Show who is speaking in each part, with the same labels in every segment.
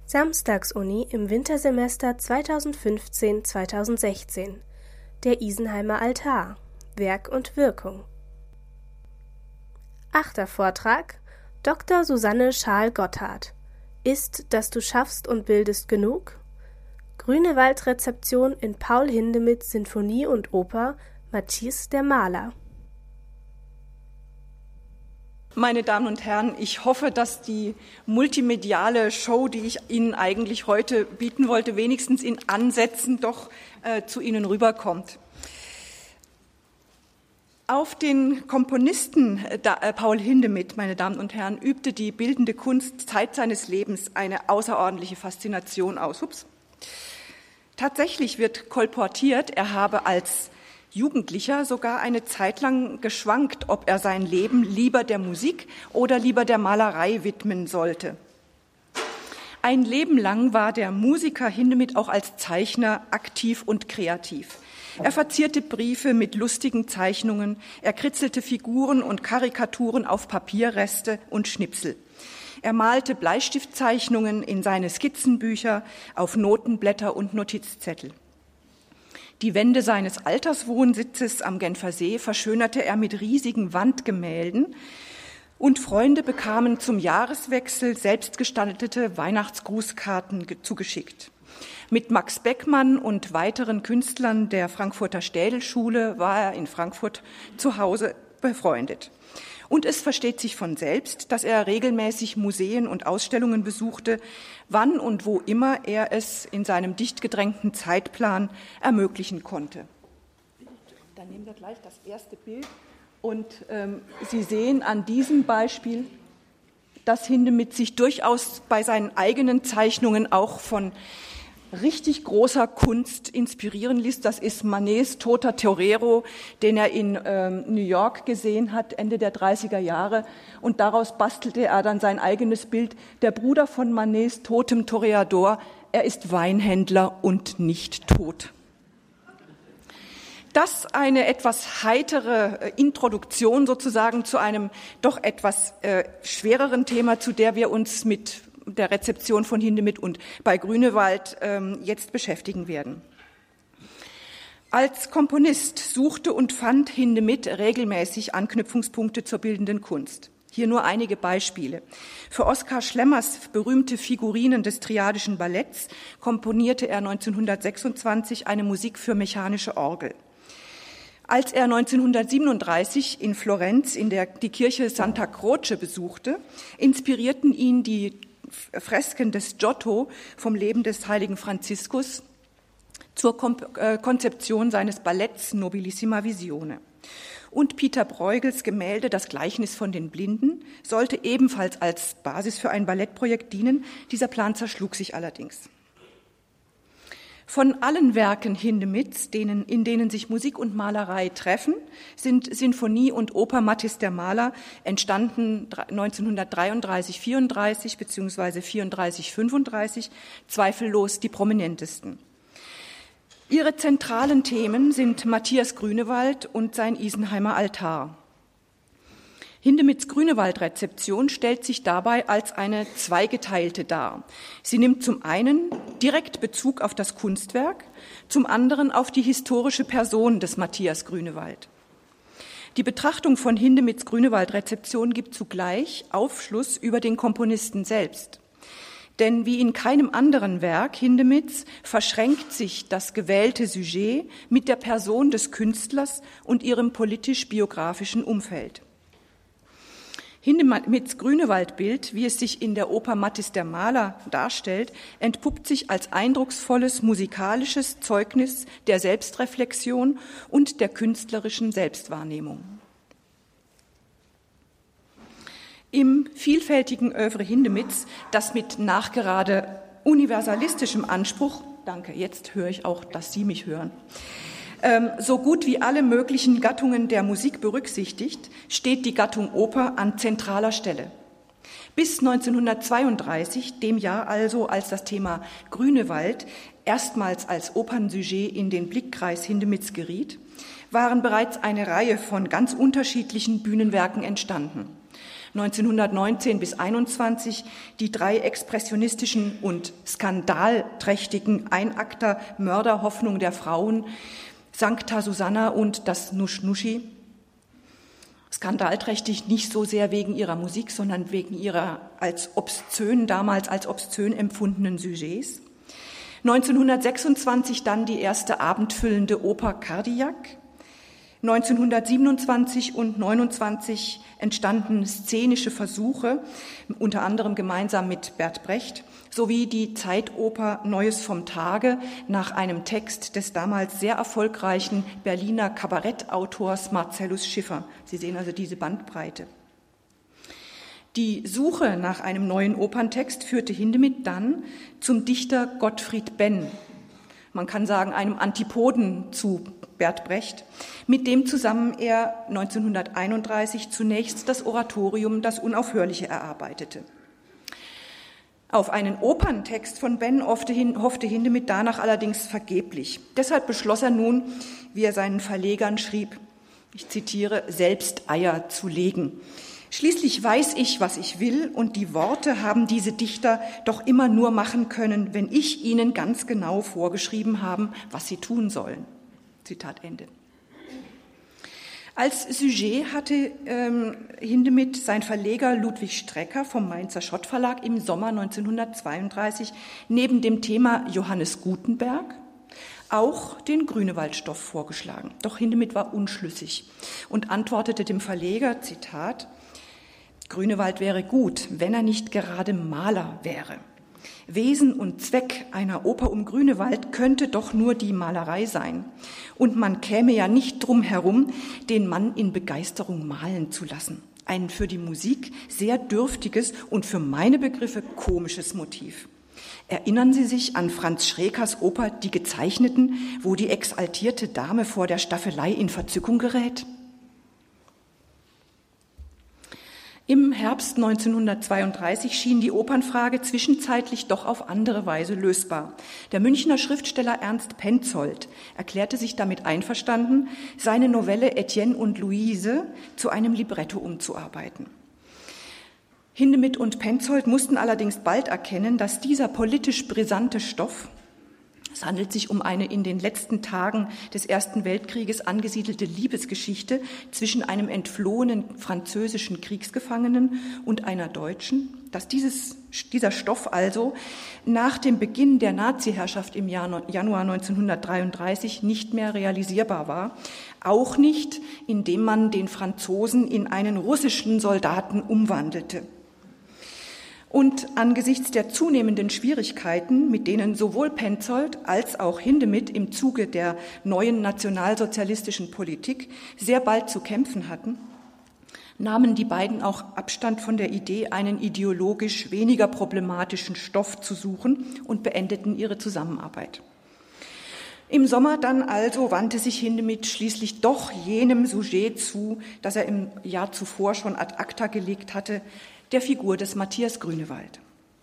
Speaker 1: Samstagsuni im Wintersemester 2015/2016. Der Isenheimer Altar. Werk und Wirkung. 8. Vortrag: Dr. Susanne Schaal-Gotthard. Ist, dass du schaffst und bildest genug? Grünewald-Rezeption in Paul Hindemiths Sinfonie und Oper Matthis der Maler.
Speaker 2: Meine Damen und Herren, ich hoffe, dass die multimediale Show, die ich Ihnen eigentlich heute bieten wollte, wenigstens in Ansätzen doch zu Ihnen rüberkommt. Auf den Komponisten Paul Hindemith, meine Damen und Herren, übte die bildende Kunst Zeit seines Lebens eine außerordentliche Faszination aus. Tatsächlich wird kolportiert, er habe als Jugendlicher sogar eine Zeit lang geschwankt, ob er sein Leben lieber der Musik oder lieber der Malerei widmen sollte. Ein Leben lang war der Musiker Hindemith auch als Zeichner aktiv und kreativ. Er verzierte Briefe mit lustigen Zeichnungen, er kritzelte Figuren und Karikaturen auf Papierreste und Schnipsel. Er malte Bleistiftzeichnungen in seine Skizzenbücher, auf Notenblätter und Notizzettel. Die Wände seines Alterswohnsitzes am Genfersee verschönerte er mit riesigen Wandgemälden und Freunde bekamen zum Jahreswechsel selbstgestaltete Weihnachtsgrußkarten zugeschickt. Mit Max Beckmann und weiteren Künstlern der Frankfurter Städelschule war er in Frankfurt zu Hause befreundet. Und es versteht sich von selbst, dass er regelmäßig Museen und Ausstellungen besuchte, wann und wo immer er es in seinem dicht gedrängten Zeitplan ermöglichen konnte. Dann nehmen wir gleich das erste Bild und Sie sehen an diesem Beispiel, dass Hindemith sich durchaus bei seinen eigenen Zeichnungen auch von richtig großer Kunst inspirieren ließ. Das ist Manets Toter Torero, den er in New York gesehen hat, Ende der 30er Jahre. Und daraus bastelte er dann sein eigenes Bild. Der Bruder von Manets totem Toreador, er ist Weinhändler und nicht tot. Das eine etwas heitere Introduktion sozusagen zu einem doch etwas schwereren Thema, zu der wir uns mit der Rezeption von Hindemith und bei Grünewald jetzt beschäftigen werden. Als Komponist suchte und fand Hindemith regelmäßig Anknüpfungspunkte zur bildenden Kunst. Hier nur einige Beispiele. Für Oskar Schlemmers berühmte Figurinen des Triadischen Balletts komponierte er 1926 eine Musik für mechanische Orgel. Als er 1937 in Florenz die Kirche Santa Croce besuchte, inspirierten ihn die Fresken des Giotto vom Leben des heiligen Franziskus zur Konzeption seines Balletts Nobilissima Visione. Und Peter Bruegels Gemälde Das Gleichnis von den Blinden sollte ebenfalls als Basis für ein Ballettprojekt dienen. Dieser Plan zerschlug sich allerdings. Von allen Werken Hindemiths, in denen sich Musik und Malerei treffen, sind Sinfonie und Oper Matthis der Maler, entstanden 1933/34 bzw. 34/35, zweifellos die prominentesten. Ihre zentralen Themen sind Matthias Grünewald und sein Isenheimer Altar. Hindemiths Grünewald-Rezeption stellt sich dabei als eine zweigeteilte dar. Sie nimmt zum einen direkt Bezug auf das Kunstwerk, zum anderen auf die historische Person des Matthias Grünewald. Die Betrachtung von Hindemiths Grünewald-Rezeption gibt zugleich Aufschluss über den Komponisten selbst. Denn wie in keinem anderen Werk Hindemiths verschränkt sich das gewählte Sujet mit der Person des Künstlers und ihrem politisch-biografischen Umfeld. Hindemiths Grünewaldbild, wie es sich in der Oper Matthis der Maler darstellt, entpuppt sich als eindrucksvolles musikalisches Zeugnis der Selbstreflexion und der künstlerischen Selbstwahrnehmung. Im vielfältigen Œuvre Hindemiths, das mit nachgerade universalistischem Anspruch, danke, jetzt höre ich auch, dass Sie mich hören, so gut wie alle möglichen Gattungen der Musik berücksichtigt, steht die Gattung Oper an zentraler Stelle. Bis 1932, dem Jahr also, als das Thema Grünewald erstmals als Opernsujet in den Blickkreis Hindemiths geriet, waren bereits eine Reihe von ganz unterschiedlichen Bühnenwerken entstanden. 1919 bis 1921 die 3 expressionistischen und skandalträchtigen Einakter Mörderhoffnung der Frauen, Sancta Susanna und das Nusch-Nuschi. Skandalträchtig nicht so sehr wegen ihrer Musik, sondern wegen ihrer damals als obszön empfundenen Sujets. 1926 dann die erste abendfüllende Oper Cardillac. 1927 und 1929 entstanden szenische Versuche, unter anderem gemeinsam mit Bert Brecht, sowie die Zeitoper Neues vom Tage nach einem Text des damals sehr erfolgreichen Berliner Kabarettautors Marcellus Schiffer. Sie sehen also diese Bandbreite. Die Suche nach einem neuen Operntext führte Hindemith dann zum Dichter Gottfried Benn. Man kann sagen, einem Antipoden zu Bert Brecht, mit dem zusammen er 1931 zunächst das Oratorium Das Unaufhörliche erarbeitete. Auf einen Operntext von Benn hoffte Hindemith danach allerdings vergeblich. Deshalb beschloss er nun, wie er seinen Verlegern schrieb, ich zitiere, selbst Eier zu legen. Schließlich weiß ich, was ich will, und die Worte haben diese Dichter doch immer nur machen können, wenn ich ihnen ganz genau vorgeschrieben habe, was sie tun sollen. Zitat Ende. Als Sujet hatte Hindemith sein Verleger Ludwig Strecker vom Mainzer Schott Verlag im Sommer 1932 neben dem Thema Johannes Gutenberg auch den Grünewaldstoff vorgeschlagen. Doch Hindemith war unschlüssig und antwortete dem Verleger, Zitat, Grünewald wäre gut, wenn er nicht gerade Maler wäre. Wesen und Zweck einer Oper um Grünewald könnte doch nur die Malerei sein. Und man käme ja nicht drum herum, den Mann in Begeisterung malen zu lassen. Ein für die Musik sehr dürftiges und für meine Begriffe komisches Motiv. Erinnern Sie sich an Franz Schrekers Oper Die Gezeichneten, wo die exaltierte Dame vor der Staffelei in Verzückung gerät? Im Herbst 1932 schien die Opernfrage zwischenzeitlich doch auf andere Weise lösbar. Der Münchner Schriftsteller Ernst Penzoldt erklärte sich damit einverstanden, seine Novelle Etienne und Louise zu einem Libretto umzuarbeiten. Hindemith und Penzoldt mussten allerdings bald erkennen, dass dieser politisch brisante Stoff, es handelt sich um eine in den letzten Tagen des Ersten Weltkrieges angesiedelte Liebesgeschichte zwischen einem entflohenen französischen Kriegsgefangenen und einer Deutschen, dass dieser Stoff also nach dem Beginn der Nazi-Herrschaft im Januar 1933 nicht mehr realisierbar war, auch nicht, indem man den Franzosen in einen russischen Soldaten umwandelte. Und angesichts der zunehmenden Schwierigkeiten, mit denen sowohl Penzoldt als auch Hindemith im Zuge der neuen nationalsozialistischen Politik sehr bald zu kämpfen hatten, nahmen die beiden auch Abstand von der Idee, einen ideologisch weniger problematischen Stoff zu suchen und beendeten ihre Zusammenarbeit. Im Sommer dann also wandte sich Hindemith schließlich doch jenem Sujet zu, das er im Jahr zuvor schon ad acta gelegt hatte, der Figur des Matthias Grünewald.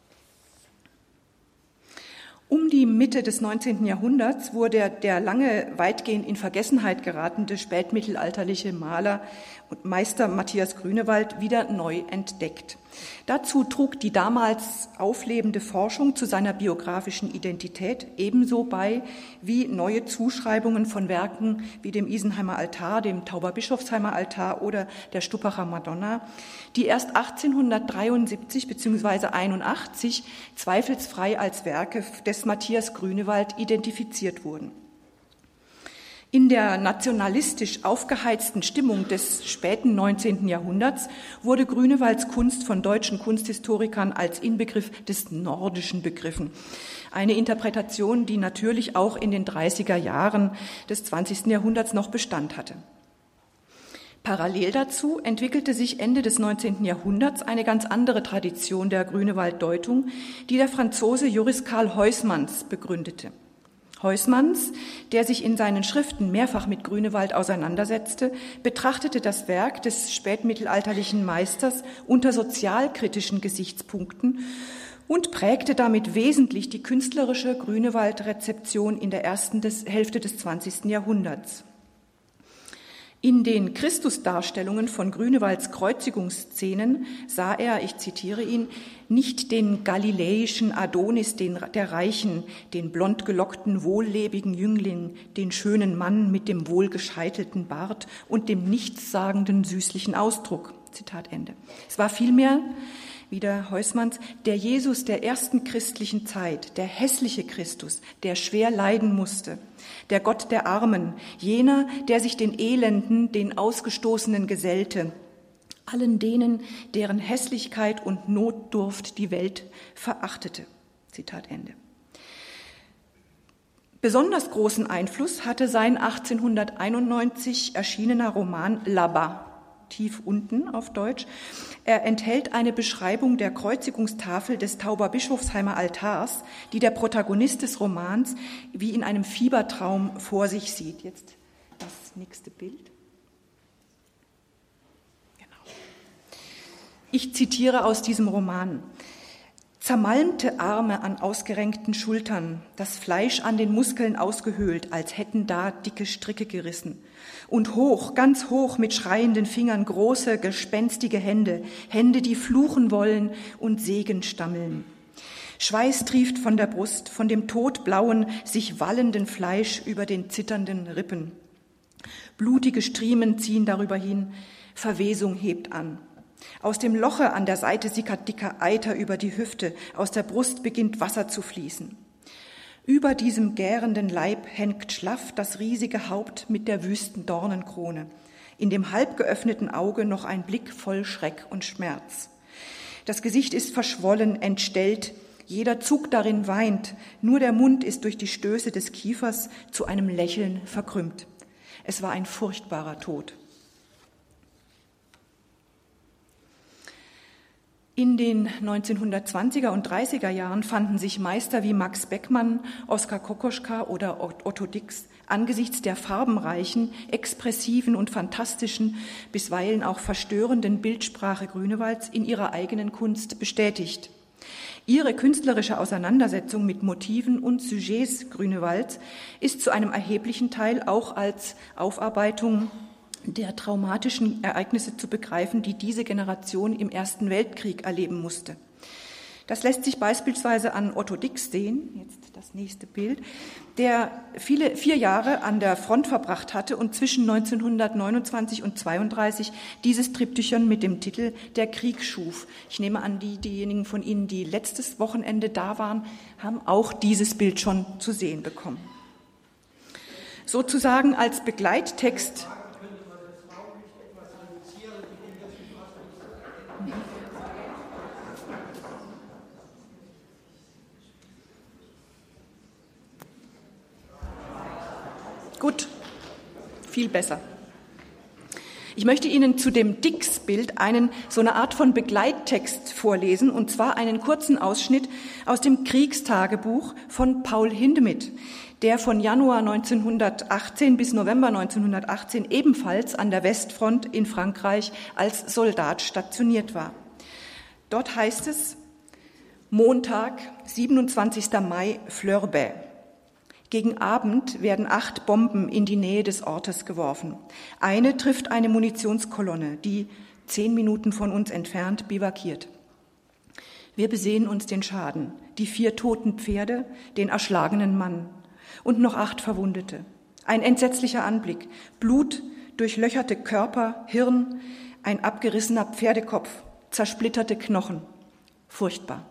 Speaker 2: Um die Mitte des 19. Jahrhunderts wurde der lange weitgehend in Vergessenheit geratene spätmittelalterliche Maler und Meister Matthias Grünewald wieder neu entdeckt. Dazu trug die damals auflebende Forschung zu seiner biografischen Identität ebenso bei wie neue Zuschreibungen von Werken wie dem Isenheimer Altar, dem Tauberbischofsheimer Altar oder der Stuppacher Madonna, die erst 1873 bzw. 81 zweifelsfrei als Werke des Matthias Grünewald identifiziert wurden. In der nationalistisch aufgeheizten Stimmung des späten 19. Jahrhunderts wurde Grünewalds Kunst von deutschen Kunsthistorikern als Inbegriff des Nordischen begriffen. Eine Interpretation, die natürlich auch in den 30er Jahren des 20. Jahrhunderts noch Bestand hatte. Parallel dazu entwickelte sich Ende des 19. Jahrhunderts eine ganz andere Tradition der Grünewald-Deutung, die der Franzose Joris Karl Huysmans begründete. Huysmans, der sich in seinen Schriften mehrfach mit Grünewald auseinandersetzte, betrachtete das Werk des spätmittelalterlichen Meisters unter sozialkritischen Gesichtspunkten und prägte damit wesentlich die künstlerische Grünewald-Rezeption in der ersten Hälfte des 20. Jahrhunderts. In den Christusdarstellungen von Grünewalds Kreuzigungsszenen sah er, ich zitiere ihn, nicht den galiläischen Adonis der Reichen, den blond gelockten, wohllebigen Jüngling, den schönen Mann mit dem wohlgescheitelten Bart und dem nichtssagenden, süßlichen Ausdruck. Zitat Ende. Es war vielmehr, wieder Heusmanns, der Jesus der ersten christlichen Zeit, der hässliche Christus, der schwer leiden musste, der Gott der Armen, jener, der sich den Elenden, den Ausgestoßenen gesellte, allen denen, deren Hässlichkeit und Notdurft die Welt verachtete. Zitat Ende. Besonders großen Einfluss hatte sein 1891 erschienener Roman Là-bas, tief unten auf Deutsch. Er enthält eine Beschreibung der Kreuzigungstafel des Tauberbischofsheimer Altars, die der Protagonist des Romans wie in einem Fiebertraum vor sich sieht. Jetzt das nächste Bild. Genau. Ich zitiere aus diesem Roman. Zermalmte Arme an ausgerenkten Schultern, das Fleisch an den Muskeln ausgehöhlt, als hätten da dicke Stricke gerissen. Und hoch, ganz hoch mit schreienden Fingern große, gespenstige Hände, Hände, die fluchen wollen und Segen stammeln. Schweiß trieft von der Brust, von dem todblauen, sich wallenden Fleisch über den zitternden Rippen. Blutige Striemen ziehen darüber hin, Verwesung hebt an. Aus dem Loche an der Seite sickert dicker Eiter über die Hüfte, aus der Brust beginnt Wasser zu fließen. Über diesem gärenden Leib hängt schlaff das riesige Haupt mit der wüsten Dornenkrone. In dem halb geöffneten Auge noch ein Blick voll Schreck und Schmerz. Das Gesicht ist verschwollen, entstellt, jeder Zug darin weint, nur der Mund ist durch die Stöße des Kiefers zu einem Lächeln verkrümmt. Es war ein furchtbarer Tod. In den 1920er und 30er Jahren fanden sich Meister wie Max Beckmann, Oskar Kokoschka oder Otto Dix angesichts der farbenreichen, expressiven und fantastischen, bisweilen auch verstörenden Bildsprache Grünewalds in ihrer eigenen Kunst bestätigt. Ihre künstlerische Auseinandersetzung mit Motiven und Sujets Grünewalds ist zu einem erheblichen Teil auch als Aufarbeitung der traumatischen Ereignisse zu begreifen, die diese Generation im Ersten Weltkrieg erleben musste. Das lässt sich beispielsweise an Otto Dix sehen, jetzt das nächste Bild, der 4 Jahre an der Front verbracht hatte und zwischen 1929 und 1932 dieses Triptychon mit dem Titel Der Krieg schuf. Ich nehme an, diejenigen von Ihnen, die letztes Wochenende da waren, haben auch dieses Bild schon zu sehen bekommen. Sozusagen als Begleittext Gut, viel besser. Ich möchte Ihnen zu dem Dix-Bild so eine Art von Begleittext vorlesen, und zwar einen kurzen Ausschnitt aus dem Kriegstagebuch von Paul Hindemith, der von Januar 1918 bis November 1918 ebenfalls an der Westfront in Frankreich als Soldat stationiert war. Dort heißt es: Montag, 27. Mai, Fleurbet. Gegen Abend werden 8 Bomben in die Nähe des Ortes geworfen. Eine trifft eine Munitionskolonne, die 10 Minuten von uns entfernt bivakiert. Wir besehen uns den Schaden, die 4 toten Pferde, den erschlagenen Mann und noch 8 Verwundete. Ein entsetzlicher Anblick, Blut, durchlöcherte Körper, Hirn, ein abgerissener Pferdekopf, zersplitterte Knochen. Furchtbar.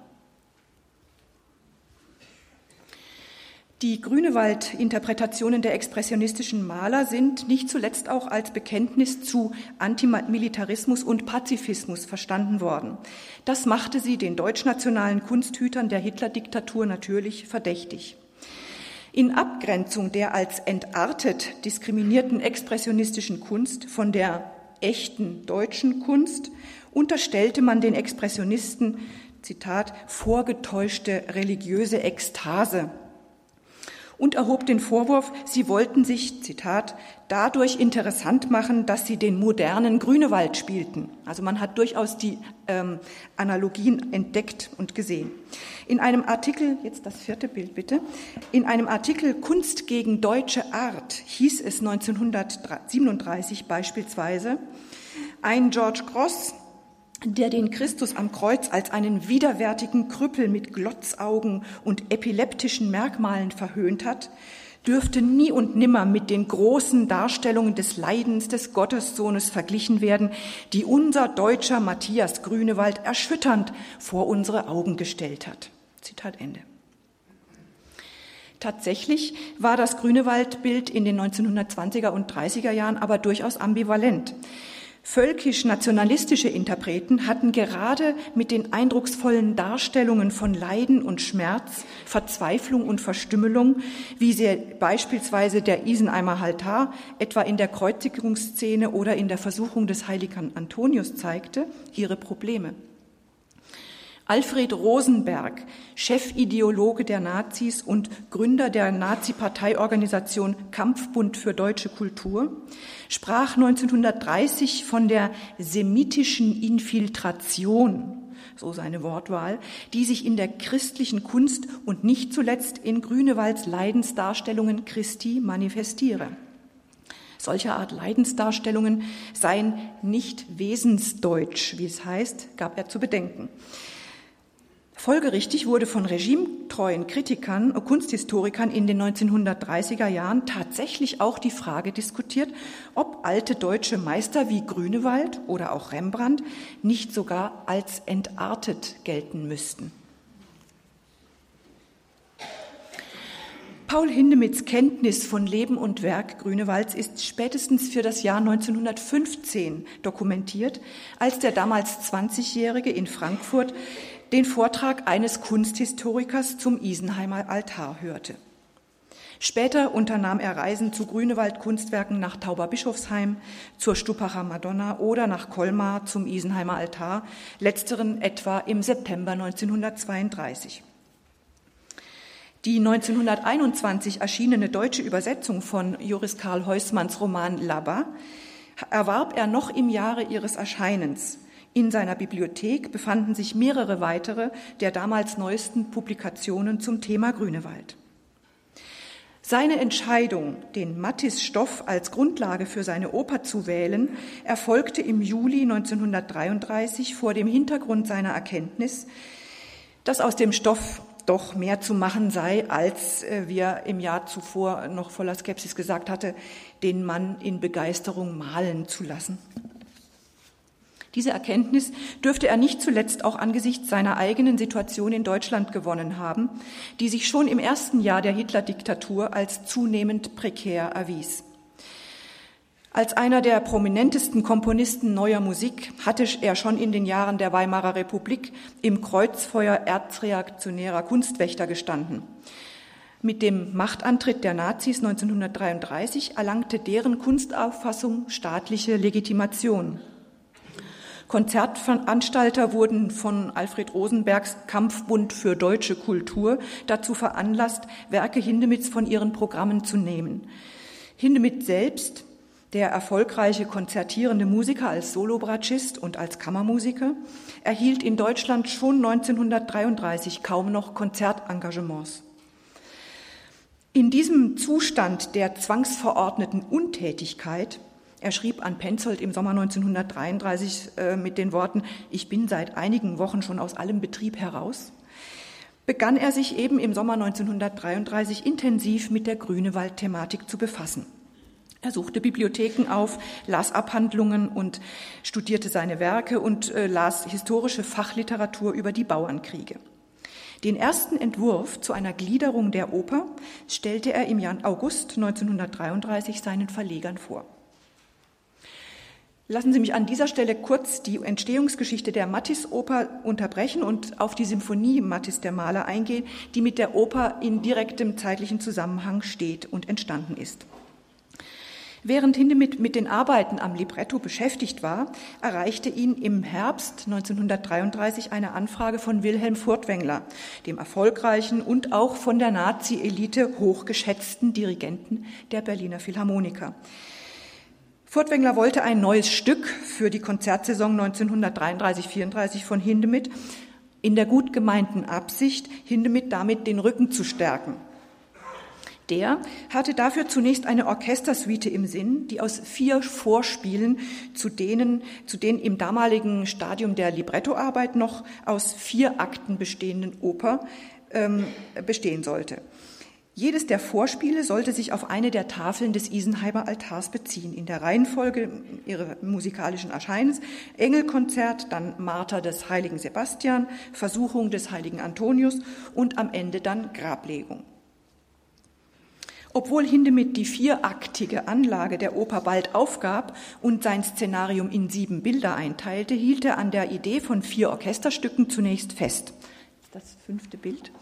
Speaker 2: Die Grünewald-Interpretationen der expressionistischen Maler sind nicht zuletzt auch als Bekenntnis zu Antimilitarismus und Pazifismus verstanden worden. Das machte sie den deutschnationalen Kunsthütern der Hitler-Diktatur natürlich verdächtig. In Abgrenzung der als entartet diskriminierten expressionistischen Kunst von der echten deutschen Kunst unterstellte man den Expressionisten, Zitat, vorgetäuschte religiöse Ekstase und erhob den Vorwurf, sie wollten sich, Zitat, dadurch interessant machen, dass sie den modernen Grünewald spielten. Also man hat durchaus die Analogien entdeckt und gesehen. In einem Artikel, jetzt das 4. Bild bitte, in einem Artikel Kunst gegen deutsche Art hieß es 1937 beispielsweise, ein George Grosz, der den Christus am Kreuz als einen widerwärtigen Krüppel mit Glotzaugen und epileptischen Merkmalen verhöhnt hat, dürfte nie und nimmer mit den großen Darstellungen des Leidens des Gottessohnes verglichen werden, die unser deutscher Matthias Grünewald erschütternd vor unsere Augen gestellt hat. Zitat Ende. Tatsächlich war das Grünewaldbild in den 1920er und 30er Jahren aber durchaus ambivalent. Völkisch-nationalistische Interpreten hatten gerade mit den eindrucksvollen Darstellungen von Leiden und Schmerz, Verzweiflung und Verstümmelung, wie sie beispielsweise der Isenheimer Altar etwa in der Kreuzigungsszene oder in der Versuchung des heiligen Antonius zeigte, ihre Probleme. Alfred Rosenberg, Chefideologe der Nazis und Gründer der Nazi-Parteiorganisation Kampfbund für deutsche Kultur, sprach 1930 von der semitischen Infiltration, so seine Wortwahl, die sich in der christlichen Kunst und nicht zuletzt in Grünewalds Leidensdarstellungen Christi manifestiere. Solcher Art Leidensdarstellungen seien nicht wesensdeutsch, wie es heißt, gab er zu bedenken. Folgerichtig wurde von regimetreuen Kritikern und Kunsthistorikern in den 1930er Jahren tatsächlich auch die Frage diskutiert, ob alte deutsche Meister wie Grünewald oder auch Rembrandt nicht sogar als entartet gelten müssten. Paul Hindemiths Kenntnis von Leben und Werk Grünewalds ist spätestens für das Jahr 1915 dokumentiert, als der damals 20-Jährige in Frankfurt den Vortrag eines Kunsthistorikers zum Isenheimer Altar hörte. Später unternahm er Reisen zu Grünewald-Kunstwerken nach Tauberbischofsheim, zur Stupacher Madonna oder nach Colmar zum Isenheimer Altar, letzteren etwa im September 1932. Die 1921 erschienene deutsche Übersetzung von Joris Karl Heusmanns Roman Là-bas erwarb er noch im Jahre ihres Erscheinens. In seiner Bibliothek befanden sich mehrere weitere der damals neuesten Publikationen zum Thema Grünewald. Seine Entscheidung, den Matisse-Stoff als Grundlage für seine Oper zu wählen, erfolgte im Juli 1933 vor dem Hintergrund seiner Erkenntnis, dass aus dem Stoff doch mehr zu machen sei, als wie er im Jahr zuvor noch voller Skepsis gesagt hatte, den Mann in Begeisterung malen zu lassen. Diese Erkenntnis dürfte er nicht zuletzt auch angesichts seiner eigenen Situation in Deutschland gewonnen haben, die sich schon im ersten Jahr der Hitler-Diktatur als zunehmend prekär erwies. Als einer der prominentesten Komponisten neuer Musik hatte er schon in den Jahren der Weimarer Republik im Kreuzfeuer erzreaktionärer Kunstwächter gestanden. Mit dem Machtantritt der Nazis 1933 erlangte deren Kunstauffassung staatliche Legitimation. Konzertveranstalter wurden von Alfred Rosenbergs Kampfbund für deutsche Kultur dazu veranlasst, Werke Hindemiths von ihren Programmen zu nehmen. Hindemith selbst, der erfolgreiche konzertierende Musiker als Solobratschist und als Kammermusiker, erhielt in Deutschland schon 1933 kaum noch Konzertengagements. In diesem Zustand der zwangsverordneten Untätigkeit, er schrieb an Penzold im Sommer 1933 mit den Worten, ich bin seit einigen Wochen schon aus allem Betrieb heraus, begann er sich eben im Sommer 1933 intensiv mit der Grünewald-Thematik zu befassen. Er suchte Bibliotheken auf, las Abhandlungen und studierte seine Werke und las historische Fachliteratur über die Bauernkriege. Den ersten Entwurf zu einer Gliederung der Oper stellte er im August 1933 seinen Verlegern vor. Lassen Sie mich an dieser Stelle kurz die Entstehungsgeschichte der Matisse-Oper unterbrechen und auf die Symphonie Matisse der Maler eingehen, die mit der Oper in direktem zeitlichen Zusammenhang steht und entstanden ist. Während Hindemith mit den Arbeiten am Libretto beschäftigt war, erreichte ihn im Herbst 1933 eine Anfrage von Wilhelm Furtwängler, dem erfolgreichen und auch von der Nazi-Elite hochgeschätzten Dirigenten der Berliner Philharmoniker. Furtwängler wollte ein neues Stück für die Konzertsaison 1933-34 von Hindemith in der gut gemeinten Absicht, Hindemith damit den Rücken zu stärken. Der hatte dafür zunächst eine Orchestersuite im Sinn, die aus 4 Vorspielen zu denen im damaligen Stadium der Librettoarbeit noch aus 4 Akten bestehenden Oper bestehen sollte. Jedes der Vorspiele sollte sich auf eine der Tafeln des Isenheimer Altars beziehen, in der Reihenfolge ihrer musikalischen Erscheinens: Engelkonzert, dann Marter des heiligen Sebastian, Versuchung des heiligen Antonius und am Ende dann Grablegung. Obwohl Hindemith die 4-aktige Anlage der Oper bald aufgab und sein Szenarium in 7 Bilder einteilte, hielt er an der Idee von 4 Orchesterstücken zunächst fest. Das 5. Bild.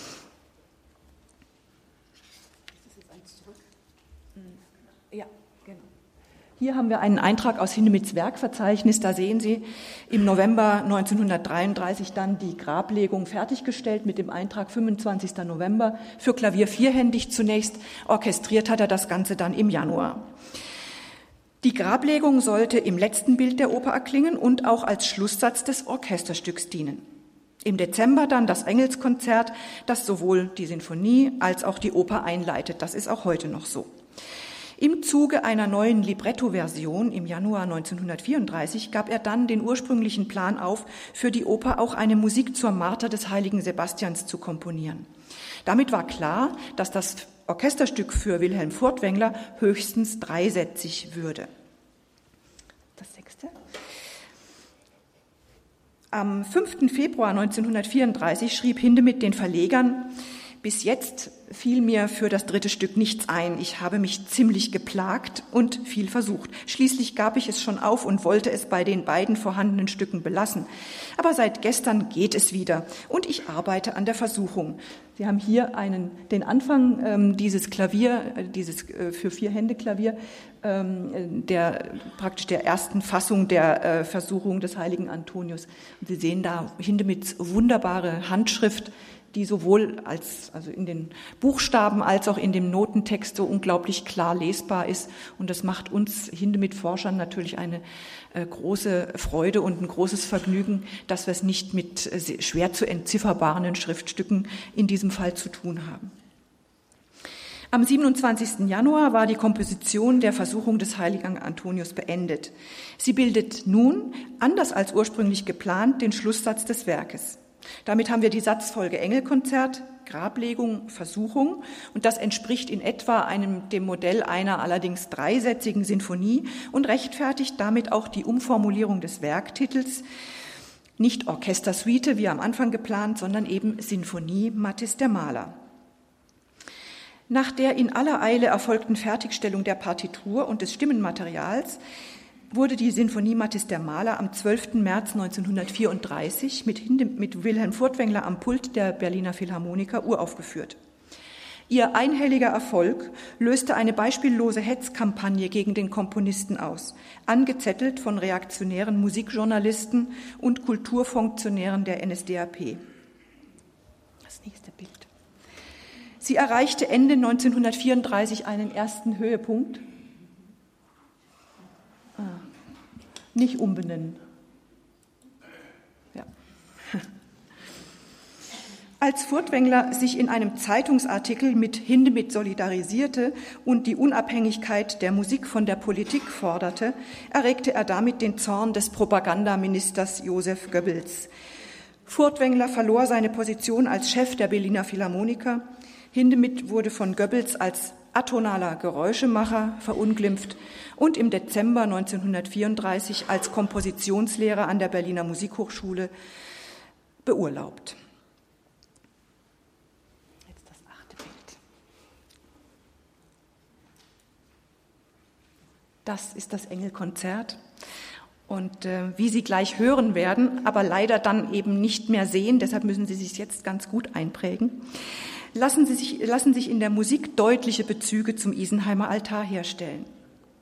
Speaker 2: Ja, genau. Hier haben wir einen Eintrag aus Hindemiths Werkverzeichnis. Da sehen Sie im November 1933 dann die Grablegung fertiggestellt mit dem Eintrag 25. November für Klavier vierhändig zunächst. Orchestriert hat er das Ganze dann im Januar. Die Grablegung sollte im letzten Bild der Oper erklingen und auch als Schlusssatz des Orchesterstücks dienen. Im Dezember dann das Engelskonzert, das sowohl die Sinfonie als auch die Oper einleitet. Das ist auch heute noch so. Im Zuge einer neuen Libretto-Version im Januar 1934 gab er dann den ursprünglichen Plan auf, für die Oper auch eine Musik zur Marter des heiligen Sebastians zu komponieren. Damit war klar, dass das Orchesterstück für Wilhelm Furtwängler höchstens 3-sätzig würde. Das 6. Am 5. Februar 1934 schrieb Hindemith den Verlegern: Bis jetzt fiel mir für das 3. Stück nichts ein. Ich habe mich ziemlich geplagt und viel versucht. Schließlich gab ich es schon auf und wollte es bei den beiden vorhandenen Stücken belassen. Aber seit gestern geht es wieder und ich arbeite an der Versuchung. Sie haben hier den Anfang dieses Klavier, dieses für 4 Hände Klavier, praktisch der ersten Fassung der Versuchung des heiligen Antonius. Und Sie sehen da Hindemiths wunderbare Handschrift, die sowohl also in den Buchstaben als auch in dem Notentext so unglaublich klar lesbar ist. Und das macht uns Hindemith-Forschern natürlich eine große Freude und ein großes Vergnügen, dass wir es nicht mit schwer zu entzifferbaren Schriftstücken in diesem Fall zu tun haben. Am 27. Januar war die Komposition der Versuchung des heiligen Antonius beendet. Sie bildet nun, anders als ursprünglich geplant, den Schlusssatz des Werkes. Damit haben wir die Satzfolge Engelkonzert, Grablegung, Versuchung, und das entspricht in etwa dem Modell einer allerdings 3-sätzigen Sinfonie und rechtfertigt damit auch die Umformulierung des Werktitels, nicht Orchestersuite wie am Anfang geplant, sondern eben Sinfonie Matthis der Maler. Nach der in aller Eile erfolgten Fertigstellung der Partitur und des Stimmenmaterials wurde die Sinfonie Matthis der Maler am 12. März 1934 mit Wilhelm Furtwängler am Pult der Berliner Philharmoniker uraufgeführt. Ihr einhelliger Erfolg löste eine beispiellose Hetzkampagne gegen den Komponisten aus, angezettelt von reaktionären Musikjournalisten und Kulturfunktionären der NSDAP. Das nächste Bild. Sie erreichte Ende 1934 einen ersten Höhepunkt. Nicht umbenennen. Ja. Als Furtwängler sich in einem Zeitungsartikel mit Hindemith solidarisierte und die Unabhängigkeit der Musik von der Politik forderte, erregte er damit den Zorn des Propagandaministers Joseph Goebbels. Furtwängler verlor seine Position als Chef der Berliner Philharmoniker. Hindemith wurde von Goebbels als atonaler Geräuschemacher verunglimpft und im Dezember 1934 als Kompositionslehrer an der Berliner Musikhochschule beurlaubt. Jetzt das 8. Bild. Das ist das Engelkonzert. Und wie Sie gleich hören werden, aber leider dann eben nicht mehr sehen, deshalb müssen Sie sich jetzt ganz gut einprägen, lassen sich in der Musik deutliche Bezüge zum Isenheimer Altar herstellen.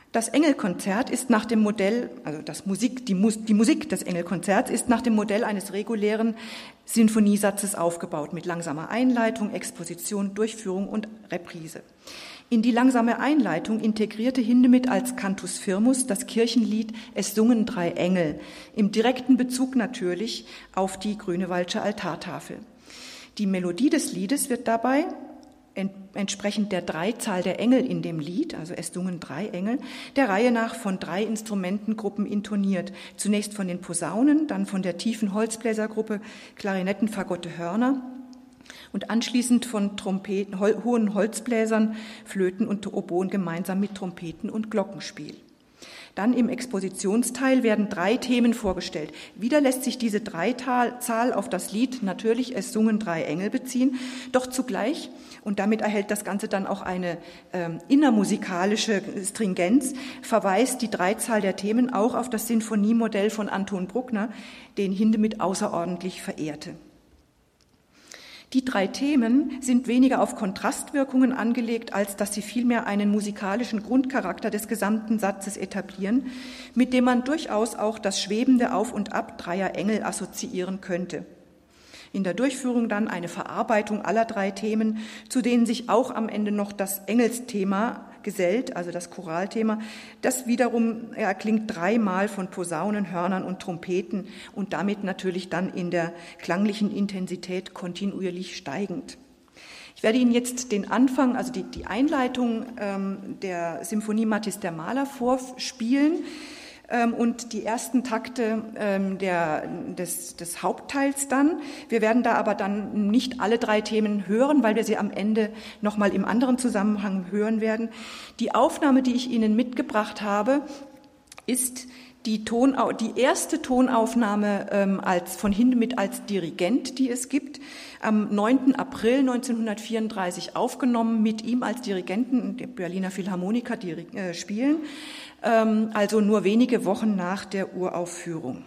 Speaker 2: Das Engelkonzert ist nach dem Modell, also die Musik des Engelkonzerts ist nach dem Modell eines regulären Sinfoniesatzes aufgebaut, mit langsamer Einleitung, Exposition, Durchführung und Reprise. In die langsame Einleitung integrierte Hindemith als Cantus Firmus das Kirchenlied Es sungen drei Engel, im direkten Bezug natürlich auf die Grünewaldsche Altartafel. Die Melodie des Liedes wird dabei entsprechend der Dreizahl der Engel in dem Lied, also es sungen drei Engel, der Reihe nach von 3 Instrumentengruppen intoniert. Zunächst von den Posaunen, dann von der tiefen Holzbläsergruppe Klarinetten, Fagotte, Hörner und anschließend von hohen Holzbläsern, Flöten und Oboen gemeinsam mit Trompeten und Glockenspiel. Dann im Expositionsteil werden 3 Themen vorgestellt. Wieder lässt sich diese Dreizahl auf das Lied natürlich Es sungen drei Engel beziehen, doch zugleich, und damit erhält das Ganze dann auch eine innermusikalische Stringenz, verweist die Dreizahl der Themen auch auf das Sinfoniemodell von Anton Bruckner, den Hindemith außerordentlich verehrte. Die 3 Themen sind weniger auf Kontrastwirkungen angelegt, als dass sie vielmehr einen musikalischen Grundcharakter des gesamten Satzes etablieren, mit dem man durchaus auch das schwebende Auf und Ab dreier Engel assoziieren könnte. In der Durchführung dann eine Verarbeitung aller 3 Themen, zu denen sich auch am Ende noch das Engelsthema gesellt, also das Choralthema. Das wiederum erklingt 3-mal von Posaunen, Hörnern und Trompeten und damit natürlich dann in der klanglichen Intensität kontinuierlich steigend. Ich werde Ihnen jetzt den Anfang, also die Einleitung der Symphonie Matthis der Maler vorspielen. Und die ersten Takte des Hauptteils dann. Wir werden da aber dann nicht alle 3 Themen hören, weil wir sie am Ende nochmal im anderen Zusammenhang hören werden. Die Aufnahme, die ich Ihnen mitgebracht habe, ist die erste Tonaufnahme von Hindemith als Dirigent, die es gibt, am 9. April 1934 aufgenommen, mit ihm als Dirigenten, der Berliner Philharmoniker spielen, also nur wenige Wochen nach der Uraufführung.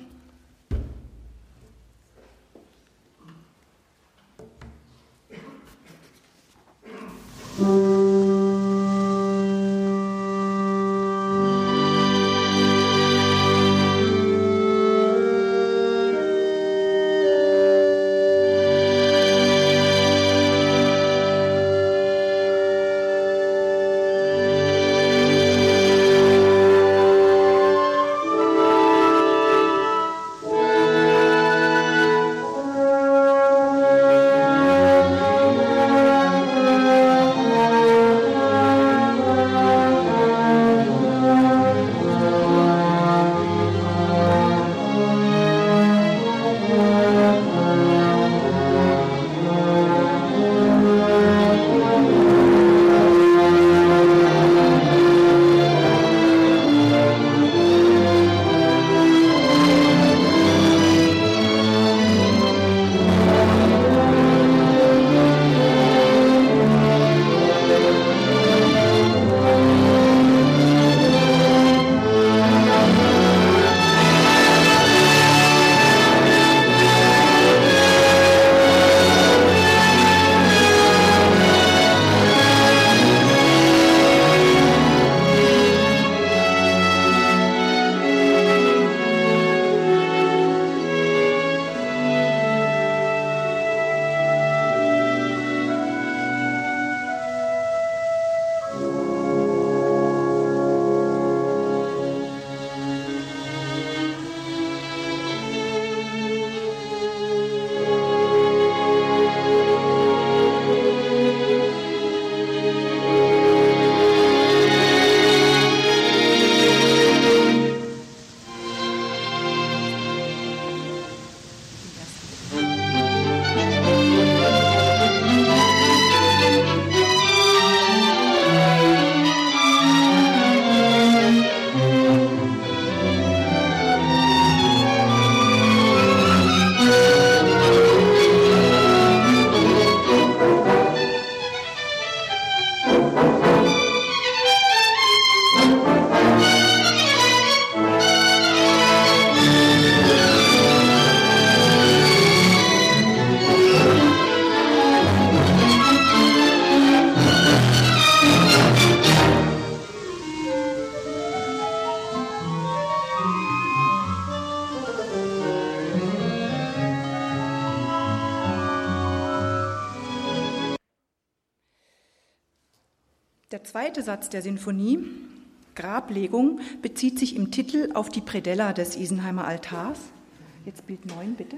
Speaker 2: Der zweite Satz der Sinfonie, Grablegung, bezieht sich im Titel auf die Predella des Isenheimer Altars. Jetzt Bild 9, bitte.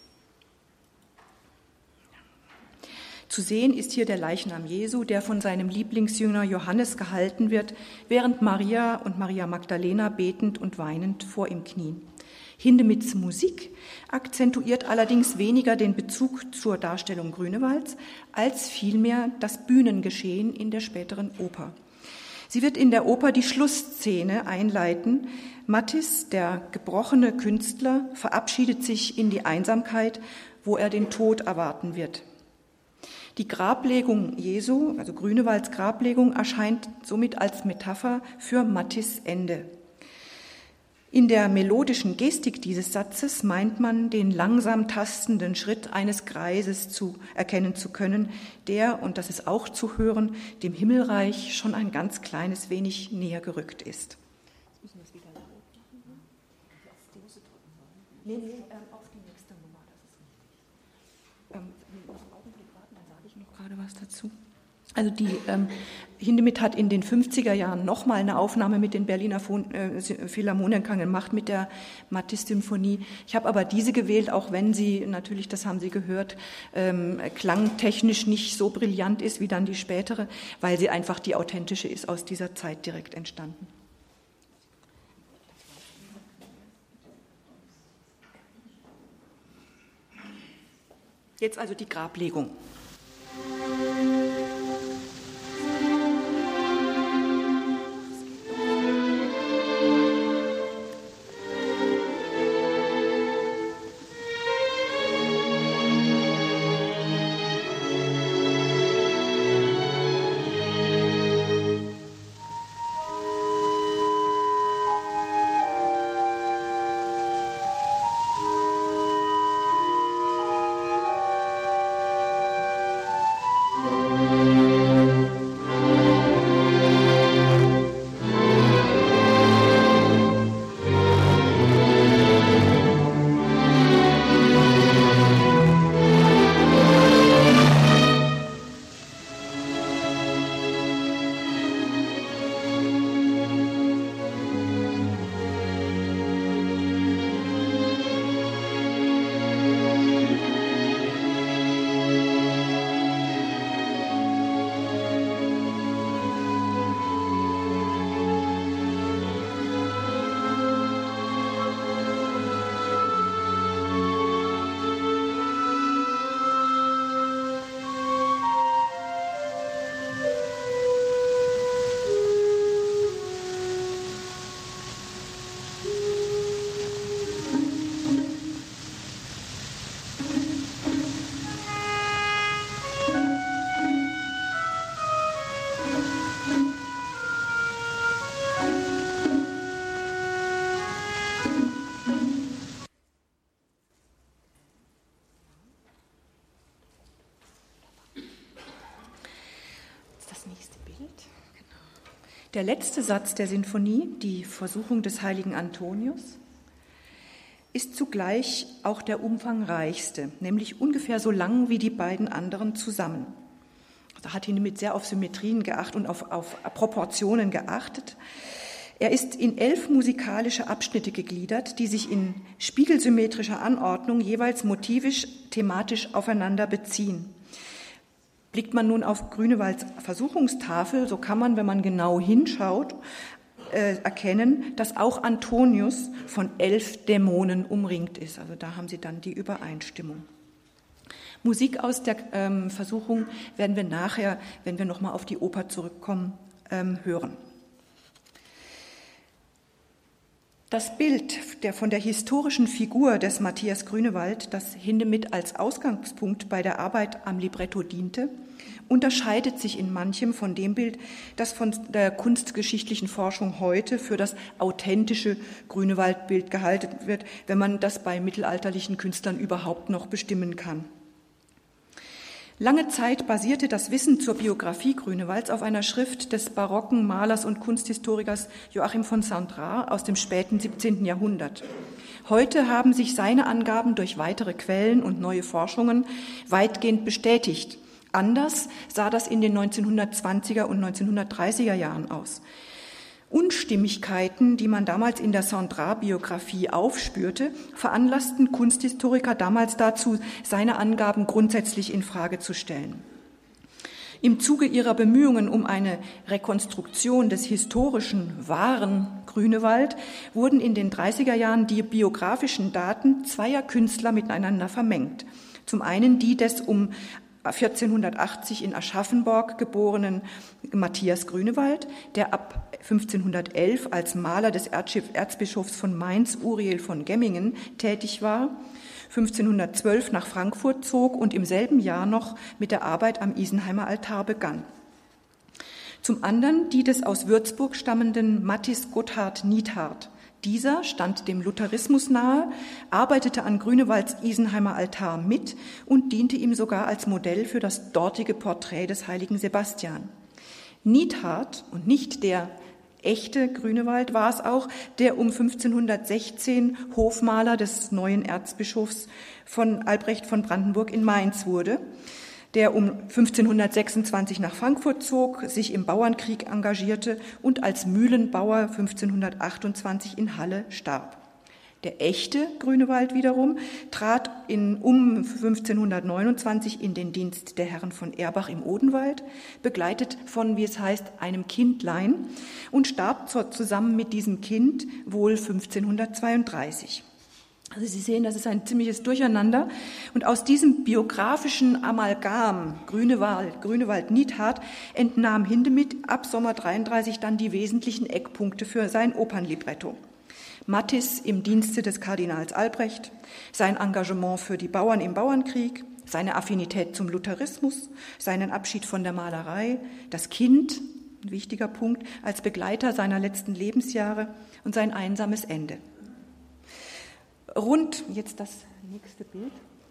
Speaker 2: Zu sehen ist hier der Leichnam Jesu, der von seinem Lieblingsjünger Johannes gehalten wird, während Maria und Maria Magdalena betend und weinend vor ihm knien. Hindemiths Musik akzentuiert allerdings weniger den Bezug zur Darstellung Grünewalds, als vielmehr das Bühnengeschehen in der späteren Oper. Sie wird in der Oper die Schlussszene einleiten. Matthis, der gebrochene Künstler, verabschiedet sich in die Einsamkeit, wo er den Tod erwarten wird. Die Grablegung Jesu, also Grünewalds Grablegung, erscheint somit als Metapher für Matthis Ende. In der melodischen Gestik dieses Satzes meint man, den langsam tastenden Schritt eines Greises erkennen zu können, der, und das ist auch zu hören, dem Himmelreich schon ein ganz kleines wenig näher gerückt ist. Jetzt müssen wir es wieder laut machen. Nee, auf die nächste Nummer, das ist richtig. Noch einen Augenblick warten, dann sage ich noch gerade was dazu. Also Hindemith hat in den 50er Jahren nochmal eine Aufnahme mit den Berliner Philharmonikern gemacht, mit der Matthis-Symphonie. Ich habe aber diese gewählt, auch wenn sie natürlich, das haben Sie gehört, klangtechnisch nicht so brillant ist wie dann die spätere, weil sie einfach die authentische ist, aus dieser Zeit direkt entstanden. Jetzt also die Grablegung. Der letzte Satz der Sinfonie, die Versuchung des heiligen Antonius, ist zugleich auch der umfangreichste, nämlich ungefähr so lang wie die beiden anderen zusammen. Da hat Hindemith sehr auf Symmetrien geachtet und auf Proportionen geachtet. Er ist in 11 musikalische Abschnitte gegliedert, die sich in spiegelsymmetrischer Anordnung jeweils motivisch, thematisch aufeinander beziehen. Blickt man nun auf Grünewalds Versuchungstafel, so kann man, wenn man genau hinschaut, erkennen, dass auch Antonius von 11 Dämonen umringt ist. Also da haben Sie dann die Übereinstimmung. Musik aus der Versuchung werden wir nachher, wenn wir nochmal auf die Oper zurückkommen, hören. Das Bild von der historischen Figur des Matthias Grünewald, das Hindemith als Ausgangspunkt bei der Arbeit am Libretto diente, unterscheidet sich in manchem von dem Bild, das von der kunstgeschichtlichen Forschung heute für das authentische Grünewaldbild gehalten wird, wenn man das bei mittelalterlichen Künstlern überhaupt noch bestimmen kann. Lange Zeit basierte das Wissen zur Biografie Grünewalds auf einer Schrift des barocken Malers und Kunsthistorikers Joachim von Saint-Rart aus dem späten 17. Jahrhundert. Heute haben sich seine Angaben durch weitere Quellen und neue Forschungen weitgehend bestätigt. Anders sah das in den 1920er und 1930er Jahren aus. Unstimmigkeiten, die man damals in der Cendrars-Biografie aufspürte, veranlassten Kunsthistoriker damals dazu, seine Angaben grundsätzlich in Frage zu stellen. Im Zuge ihrer Bemühungen um eine Rekonstruktion des historischen, wahren Grünewald wurden in den 30er Jahren die biografischen Daten zweier Künstler miteinander vermengt. Zum einen die des um 1480 in Aschaffenburg geborenen Matthias Grünewald, der ab 1511 als Maler des Erzbischofs von Mainz, Uriel von Gemmingen, tätig war, 1512 nach Frankfurt zog und im selben Jahr noch mit der Arbeit am Isenheimer Altar begann. Zum anderen die des aus Würzburg stammenden Mathis Gotthard Niethard. Dieser stand dem Lutherismus nahe, arbeitete an Grünewalds Isenheimer Altar mit und diente ihm sogar als Modell für das dortige Porträt des heiligen Sebastian. Niethard und nicht der echte Grünewald war es auch, der um 1516 Hofmaler des neuen Erzbischofs von Albrecht von Brandenburg in Mainz wurde, der um 1526 nach Frankfurt zog, sich im Bauernkrieg engagierte und als Mühlenbauer 1528 in Halle starb. Der echte Grünewald wiederum trat um 1529 in den Dienst der Herren von Erbach im Odenwald, begleitet von, wie es heißt, einem Kindlein und starb zusammen mit diesem Kind wohl 1532. Also Sie sehen, das ist ein ziemliches Durcheinander. Und aus diesem biografischen Amalgam Grünewald-Niethard entnahm Hindemith ab Sommer 33 dann die wesentlichen Eckpunkte für sein Opernlibretto. Mathis im Dienste des Kardinals Albrecht, sein Engagement für die Bauern im Bauernkrieg, seine Affinität zum Lutherismus, seinen Abschied von der Malerei, das Kind, ein wichtiger Punkt, als Begleiter seiner letzten Lebensjahre und sein einsames Ende. Jetzt das nächste Bild.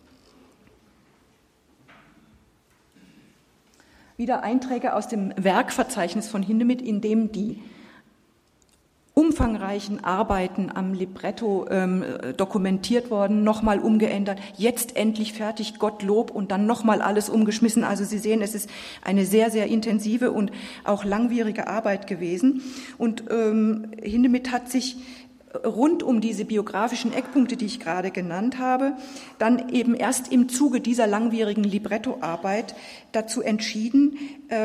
Speaker 2: Wieder Einträge aus dem Werkverzeichnis von Hindemith, in dem die umfangreichen Arbeiten am Libretto dokumentiert worden, nochmal umgeändert, jetzt endlich fertig, Gottlob, und dann nochmal alles umgeschmissen. Also Sie sehen, es ist eine sehr, sehr intensive und auch langwierige Arbeit gewesen. Und Hindemith hat sich rund um diese biografischen Eckpunkte, die ich gerade genannt habe, dann eben erst im Zuge dieser langwierigen Librettoarbeit dazu entschieden,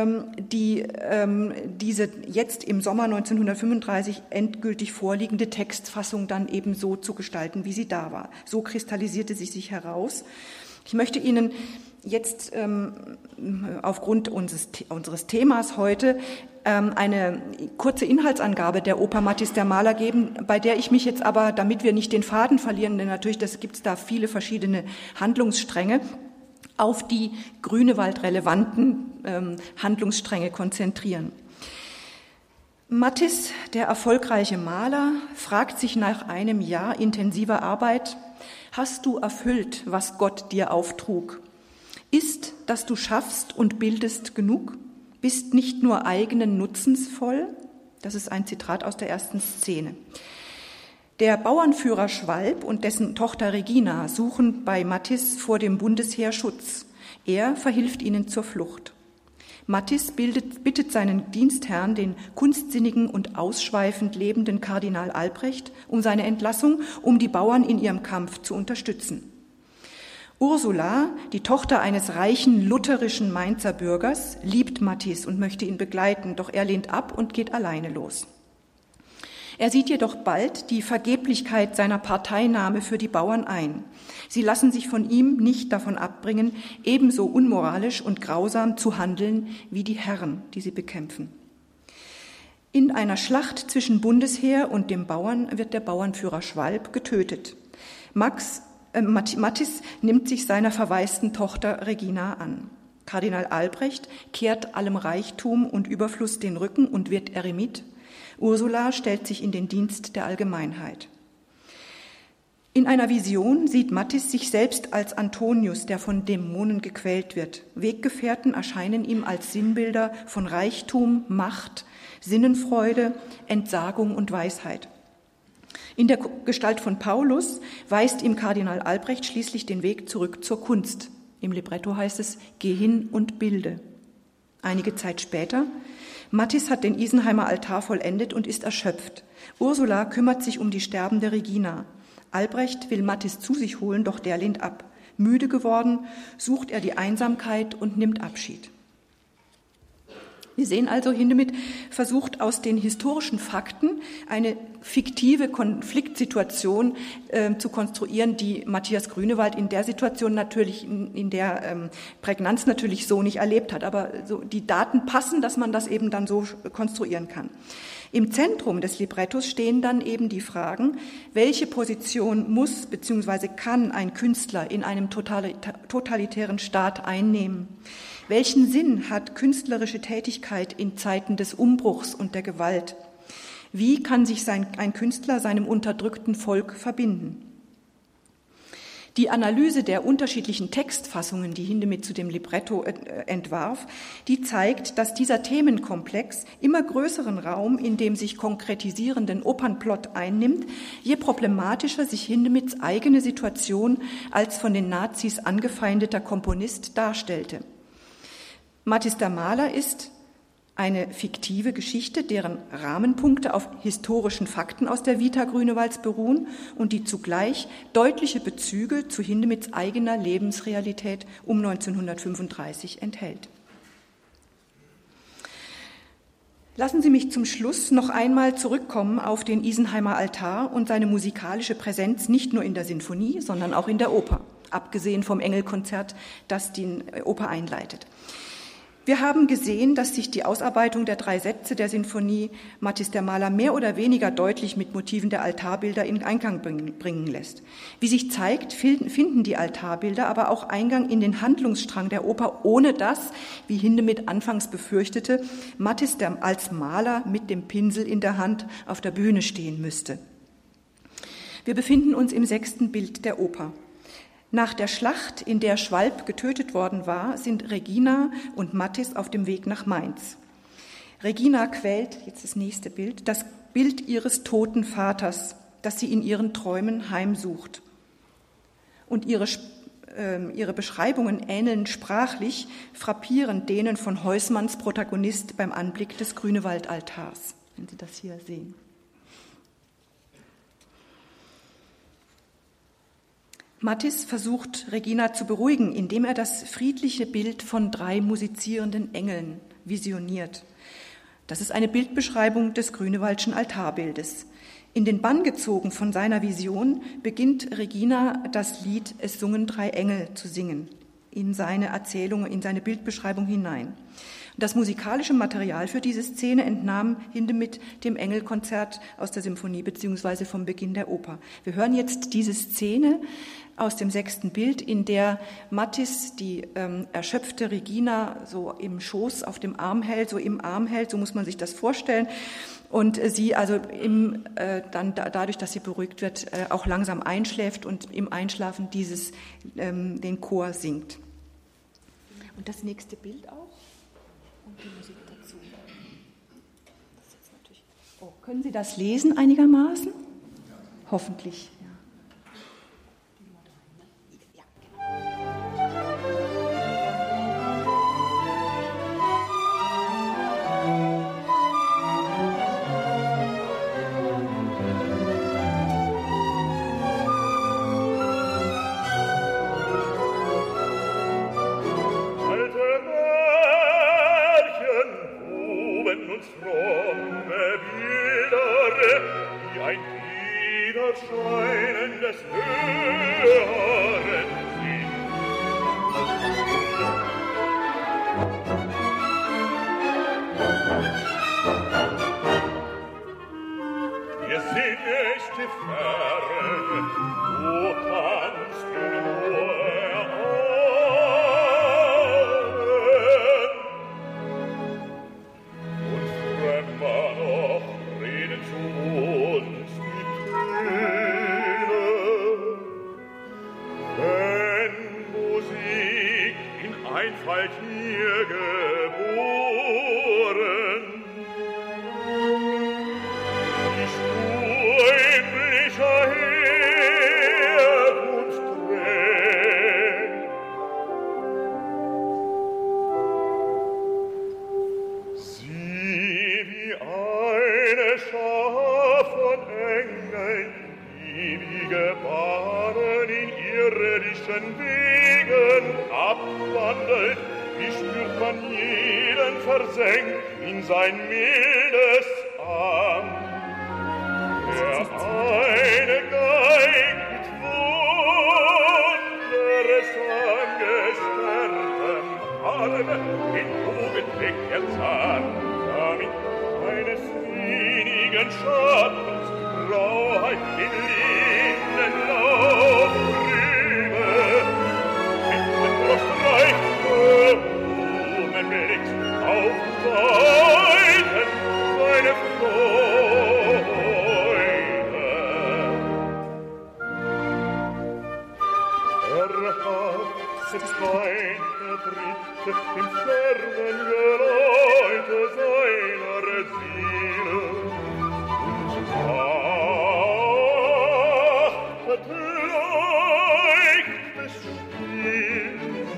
Speaker 2: diese jetzt im Sommer 1935 endgültig vorliegende Textfassung dann eben so zu gestalten, wie sie da war. So kristallisierte sie sich heraus. Ich möchte Ihnen jetzt aufgrund unseres Themas heute eine kurze Inhaltsangabe der Oper Mathis der Maler geben, bei der ich mich jetzt aber, damit wir nicht den Faden verlieren, denn natürlich gibt es da viele verschiedene Handlungsstränge, auf die Grünewald-relevanten Handlungsstränge konzentrieren. Mathis, der erfolgreiche Maler, fragt sich nach einem Jahr intensiver Arbeit: Hast du erfüllt, was Gott dir auftrug? Ist, dass du schaffst und bildest, genug? Bist nicht nur eigenen Nutzens voll? Das ist ein Zitat aus der ersten Szene. Der Bauernführer Schwalb und dessen Tochter Regina suchen bei Mathis vor dem Bundesheer Schutz. Er verhilft ihnen zur Flucht. Mathis bittet seinen Dienstherrn, den kunstsinnigen und ausschweifend lebenden Kardinal Albrecht, um seine Entlassung, um die Bauern in ihrem Kampf zu unterstützen. Ursula, die Tochter eines reichen lutherischen Mainzer Bürgers, liebt Mathis und möchte ihn begleiten, doch er lehnt ab und geht alleine los. Er sieht jedoch bald die Vergeblichkeit seiner Parteinahme für die Bauern ein. Sie lassen sich von ihm nicht davon abbringen, ebenso unmoralisch und grausam zu handeln wie die Herren, die sie bekämpfen. In einer Schlacht zwischen Bundesheer und dem Bauern wird der Bauernführer Schwalb getötet. Mathis nimmt sich seiner verwaisten Tochter Regina an. Kardinal Albrecht kehrt allem Reichtum und Überfluss den Rücken und wird Eremit. Ursula stellt sich in den Dienst der Allgemeinheit. In einer Vision sieht Mathis sich selbst als Antonius, der von Dämonen gequält wird. Weggefährten erscheinen ihm als Sinnbilder von Reichtum, Macht, Sinnenfreude, Entsagung und Weisheit. In der Gestalt von Paulus weist ihm Kardinal Albrecht schließlich den Weg zurück zur Kunst. Im Libretto heißt es, geh hin und bilde. Einige Zeit später, Matthis hat den Isenheimer Altar vollendet und ist erschöpft. Ursula kümmert sich um die sterbende Regina. Albrecht will Matthis zu sich holen, doch der lehnt ab. Müde geworden, sucht er die Einsamkeit und nimmt Abschied. Wir sehen also, Hindemith versucht aus den historischen Fakten eine fiktive Konfliktsituation zu konstruieren, die Matthias Grünewald in der Situation natürlich, in der Prägnanz natürlich so nicht erlebt hat. Aber so die Daten passen, dass man das eben dann so konstruieren kann. Im Zentrum des Librettos stehen dann eben die Fragen, welche Position muss bzw. kann ein Künstler in einem totalitären Staat einnehmen? Welchen Sinn hat künstlerische Tätigkeit in Zeiten des Umbruchs und der Gewalt? Wie kann sich ein Künstler seinem unterdrückten Volk verbinden? Die Analyse der unterschiedlichen Textfassungen, die Hindemith zu dem Libretto entwarf, die zeigt, dass dieser Themenkomplex immer größeren Raum in dem sich konkretisierenden Opernplot einnimmt, je problematischer sich Hindemiths eigene Situation als von den Nazis angefeindeter Komponist darstellte. Matthis der Maler ist eine fiktive Geschichte, deren Rahmenpunkte auf historischen Fakten aus der Vita Grünewalds beruhen und die zugleich deutliche Bezüge zu Hindemiths eigener Lebensrealität um 1935 enthält. Lassen Sie mich zum Schluss noch einmal zurückkommen auf den Isenheimer Altar und seine musikalische Präsenz nicht nur in der Sinfonie, sondern auch in der Oper, abgesehen vom Engelkonzert, das die Oper einleitet. Wir haben gesehen, dass sich die Ausarbeitung der 3 Sätze der Sinfonie Matthis der Maler mehr oder weniger deutlich mit Motiven der Altarbilder in Einklang bringen lässt. Wie sich zeigt, finden die Altarbilder aber auch Eingang in den Handlungsstrang der Oper, ohne dass, wie Hindemith anfangs befürchtete, Matthis als Maler mit dem Pinsel in der Hand auf der Bühne stehen müsste. Wir befinden uns im 6. Bild der Oper. Nach der Schlacht, in der Schwalb getötet worden war, sind Regina und Matthis auf dem Weg nach Mainz. Regina quält, jetzt das nächste Bild, das Bild ihres toten Vaters, das sie in ihren Träumen heimsucht. Und ihre Beschreibungen ähneln sprachlich, frappierend denen von Heusmanns Protagonist beim Anblick des Grünewaldaltars, wenn Sie das hier sehen. Matthis versucht, Regina zu beruhigen, indem er das friedliche Bild von 3 musizierenden Engeln visioniert. Das ist eine Bildbeschreibung des Grünewaldschen Altarbildes. In den Bann gezogen von seiner Vision beginnt Regina das Lied »Es sungen 3 Engel« zu singen, in seine Erzählung, in seine Bildbeschreibung hinein. Das musikalische Material für diese Szene entnahm Hindemith dem Engelkonzert aus der Symphonie bzw. vom Beginn der Oper. Wir hören jetzt diese Szene aus dem 6. Bild, in der Matthis die erschöpfte Regina so im Schoß auf dem Arm hält, so muss man sich das vorstellen. Und sie also dann dadurch, dass sie beruhigt wird, auch langsam einschläft und im Einschlafen den Chor singt. Und das nächste Bild auch. Und die Musik dazu. Das ist jetzt natürlich. Oh, können Sie das lesen einigermaßen? Hoffentlich.
Speaker 3: Schar von Engeln, ewige Bahnen in irdischen Wegen abwandelt, wie spürt man jeden versenkt in sein mildes Amt. Der eine Geig mit wunderes angestärktem Arme in Jugendblick erzahnt, damit eines wenigen Schattens Grauheit in linden Lauf rübe, mit anderer Streiche Blumenblicks auf Seiten seine Freude. Erhabset kein Dritte im fernen Geläute seiner Seele und achtet leichtes Spiel.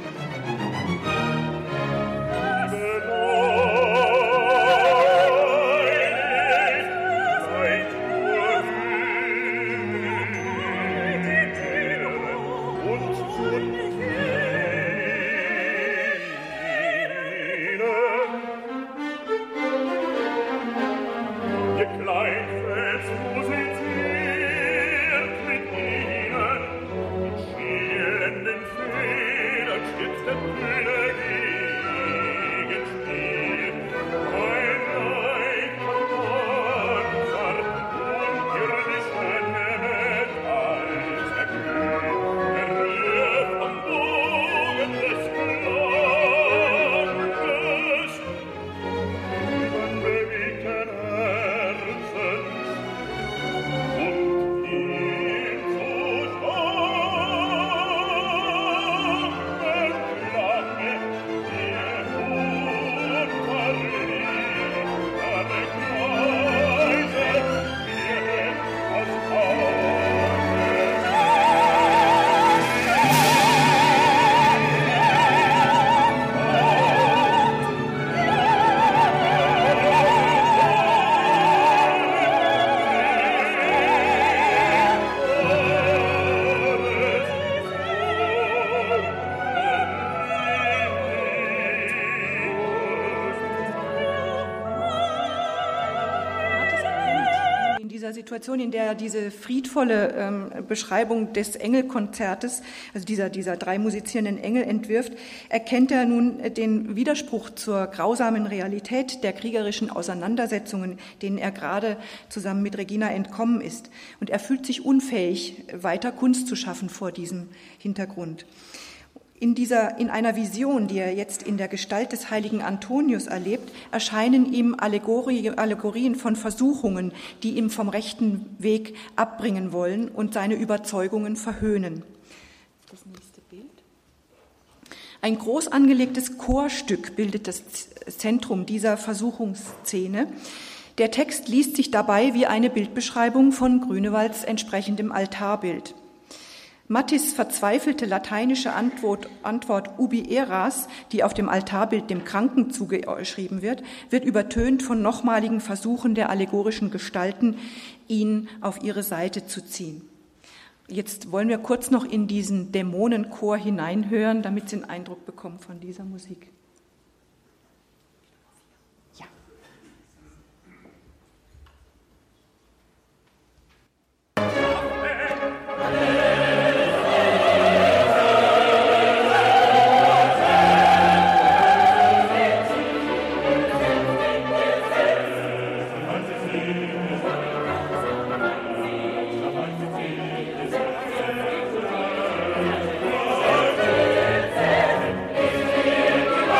Speaker 2: Situation, in der er diese friedvolle Beschreibung des Engelkonzertes, also dieser drei musizierenden Engel entwirft, erkennt er nun den Widerspruch zur grausamen Realität der kriegerischen Auseinandersetzungen, denen er gerade zusammen mit Regina entkommen ist. Und er fühlt sich unfähig, weiter Kunst zu schaffen vor diesem Hintergrund. In einer Vision, die er jetzt in der Gestalt des heiligen Antonius erlebt, erscheinen ihm Allegorien von Versuchungen, die ihn vom rechten Weg abbringen wollen und seine Überzeugungen verhöhnen. Das nächste Bild. Ein groß angelegtes Chorstück bildet das Zentrum dieser Versuchungsszene. Der Text liest sich dabei wie eine Bildbeschreibung von Grünewalds entsprechendem Altarbild. Mattis verzweifelte lateinische Antwort ubi eras, die auf dem Altarbild dem Kranken zugeschrieben wird übertönt von nochmaligen Versuchen der allegorischen Gestalten, ihn auf ihre Seite zu ziehen. Jetzt wollen wir kurz noch in diesen Dämonenchor hineinhören, damit Sie einen Eindruck bekommen von dieser Musik.
Speaker 3: Ja.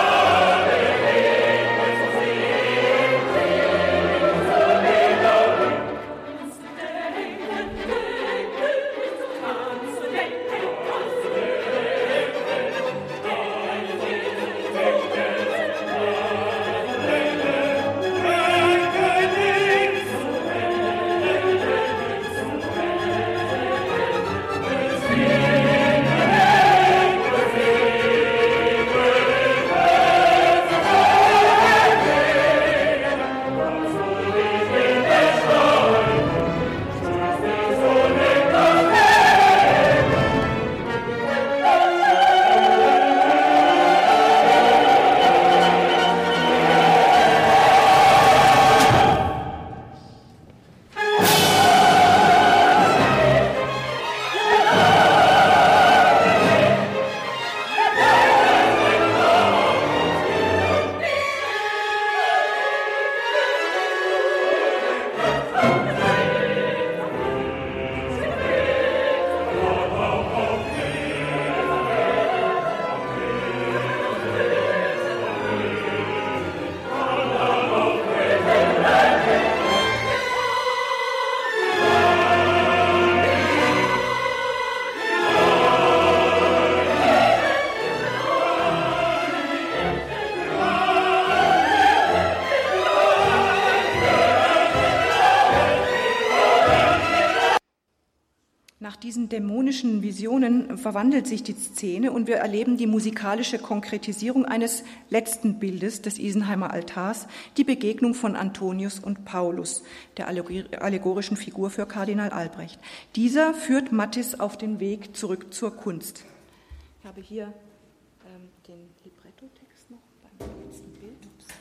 Speaker 2: Nach diesen dämonischen Visionen verwandelt sich die Szene und wir erleben die musikalische Konkretisierung eines letzten Bildes des Isenheimer Altars, die Begegnung von Antonius und Paulus, der allegorischen Figur für Kardinal Albrecht. Dieser führt Mathis auf den Weg zurück zur Kunst. Ich habe hier den Libretto-Text noch beim letzten Bild.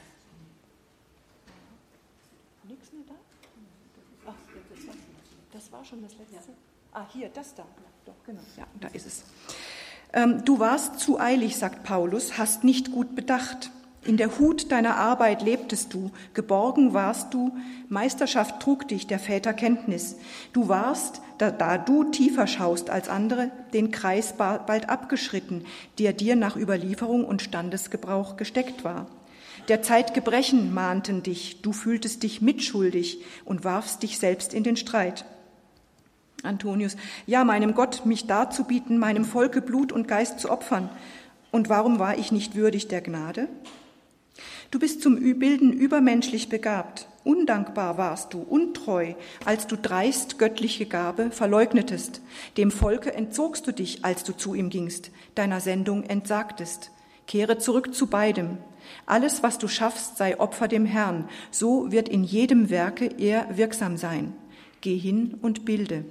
Speaker 2: Nichts mehr da? Ach, das war schon das letzte. Ah, hier, das da. Doch, genau. Ja, da ist es. Du warst zu eilig, sagt Paulus, hast nicht gut bedacht. In der Hut deiner Arbeit lebtest du, geborgen warst du, Meisterschaft trug dich der Väter Kenntnis. Du warst, da du tiefer schaust als andere, den Kreis bald abgeschritten, der dir nach Überlieferung und Standesgebrauch gesteckt war. Der Zeit Gebrechen mahnten dich, du fühltest dich mitschuldig und warfst dich selbst in den Streit. Antonius, ja, meinem Gott, mich darzubieten, meinem Volke Blut und Geist zu opfern. Und warum war ich nicht würdig der Gnade? Du bist zum Bilden übermenschlich begabt. Undankbar warst du, untreu, als du dreist göttliche Gabe verleugnetest. Dem Volke entzogst du dich, als du zu ihm gingst, deiner Sendung entsagtest. Kehre zurück zu beidem. Alles, was du schaffst, sei Opfer dem Herrn. So wird in jedem Werke er wirksam sein. Geh hin und bilde.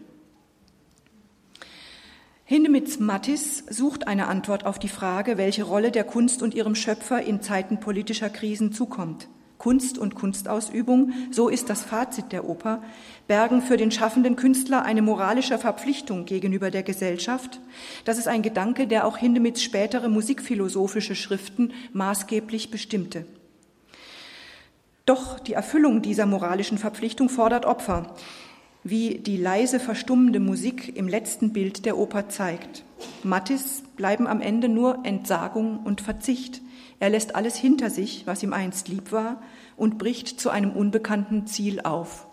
Speaker 2: Hindemiths Mathis sucht eine Antwort auf die Frage, welche Rolle der Kunst und ihrem Schöpfer in Zeiten politischer Krisen zukommt. Kunst und Kunstausübung, so ist das Fazit der Oper, bergen für den schaffenden Künstler eine moralische Verpflichtung gegenüber der Gesellschaft. Das ist ein Gedanke, der auch Hindemiths spätere musikphilosophische Schriften maßgeblich bestimmte. Doch die Erfüllung dieser moralischen Verpflichtung fordert Opfer, wie die leise verstummende Musik im letzten Bild der Oper zeigt. Mathis bleiben am Ende nur Entsagung und Verzicht. Er lässt alles hinter sich, was ihm einst lieb war, und bricht zu einem unbekannten Ziel auf.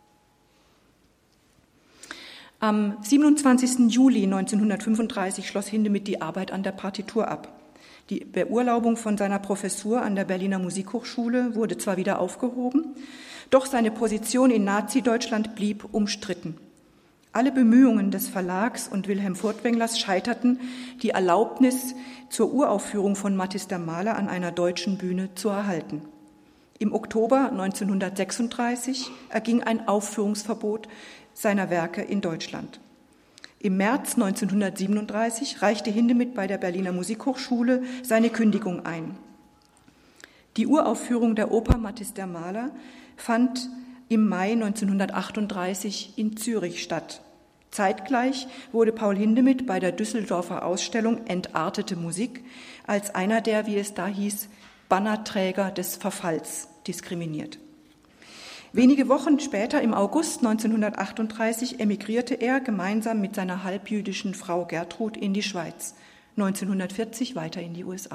Speaker 2: Am 27. Juli 1935 schloss Hindemith die Arbeit an der Partitur ab. Die Beurlaubung von seiner Professur an der Berliner Musikhochschule wurde zwar wieder aufgehoben, doch seine Position in Nazi-Deutschland blieb umstritten. Alle Bemühungen des Verlags und Wilhelm Furtwänglers scheiterten, die Erlaubnis zur Uraufführung von Mathis der Maler an einer deutschen Bühne zu erhalten. Im Oktober 1936 erging ein Aufführungsverbot seiner Werke in Deutschland. Im März 1937 reichte Hindemith bei der Berliner Musikhochschule seine Kündigung ein. Die Uraufführung der Oper Mathis der Maler fand im Mai 1938 in Zürich statt. Zeitgleich wurde Paul Hindemith bei der Düsseldorfer Ausstellung Entartete Musik als einer der, wie es da hieß, Bannerträger des Verfalls diskriminiert. Wenige Wochen später, im August 1938, emigrierte er gemeinsam mit seiner halbjüdischen Frau Gertrud in die Schweiz, 1940 weiter in die USA.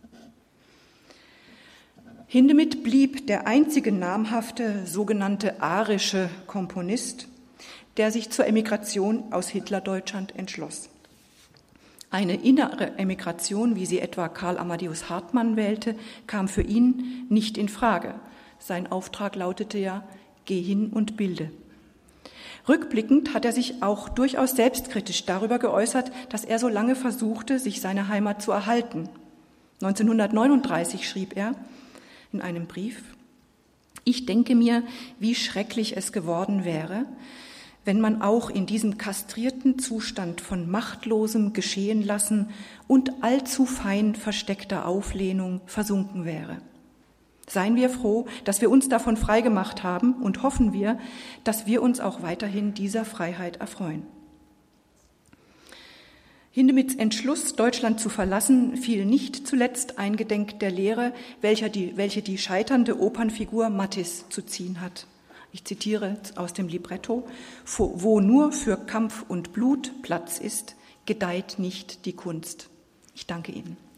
Speaker 2: Hindemith blieb der einzige namhafte sogenannte arische Komponist, der sich zur Emigration aus Hitlerdeutschland entschloss. Eine innere Emigration, wie sie etwa Karl Amadeus Hartmann wählte, kam für ihn nicht in Frage. Sein Auftrag lautete ja, geh hin und bilde. Rückblickend hat er sich auch durchaus selbstkritisch darüber geäußert, dass er so lange versuchte, sich seine Heimat zu erhalten. 1939 schrieb er in einem Brief: Ich denke mir, wie schrecklich es geworden wäre, wenn man auch in diesem kastrierten Zustand von machtlosem Geschehenlassen und allzu fein versteckter Auflehnung versunken wäre. Seien wir froh, dass wir uns davon freigemacht haben und hoffen wir, dass wir uns auch weiterhin dieser Freiheit erfreuen. Hindemiths Entschluss, Deutschland zu verlassen, fiel nicht zuletzt eingedenk der Lehre, welche die scheiternde Opernfigur Mathis zu ziehen hat. Ich zitiere aus dem Libretto: Wo nur für Kampf und Blut Platz ist, gedeiht nicht die Kunst. Ich danke Ihnen.